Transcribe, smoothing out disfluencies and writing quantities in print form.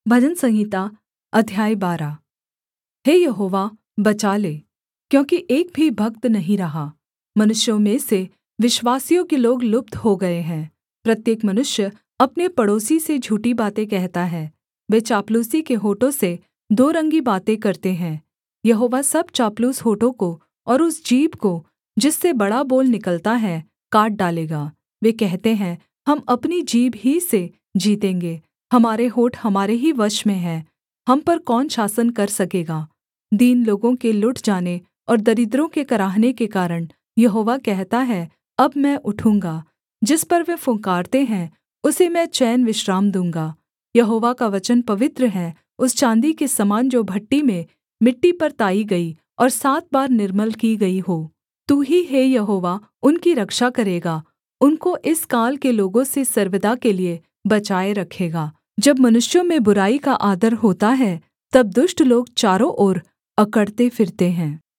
भजन संहिता अध्याय 12। हे यहोवा, बचा ले, क्योंकि एक भी भक्त नहीं रहा। मनुष्यों में से विश्वासयोग्य के लोग लुप्त हो गए हैं। प्रत्येक मनुष्य अपने पड़ोसी से झूठी बातें कहता है। वे चापलूसी के होठों से दो रंगी बातें करते हैं। यहोवा सब चापलूस होठों को और उस जीभ को, जिससे बड़ा बोल निकलता है, काट डालेगा। वे कहते हैं, हम अपनी जीभ ही से जीतेंगे, हमारे होठ हमारे ही वश में हैं, हम पर कौन शासन कर सकेगा। दीन लोगों के लुट जाने और दरिद्रों के कराहने के कारण यहोवा कहता है, अब मैं उठूँगा। जिस पर वे फुँकारते हैं उसे मैं चैन विश्राम दूँगा। यहोवा का वचन पवित्र है, उस चाँदी के समान जो भट्ठी में मिट्टी पर ताई गई और 7 बार निर्मल की गई हो। तू ही हे यहोवा उनकी रक्षा करेगा, उनको इस काल के लोगों से सर्वदा के लिये बचाए रखेगा। जब मनुष्यों में बुराई का आदर होता है, तब दुष्ट लोग चारों ओर अकड़ते फिरते हैं।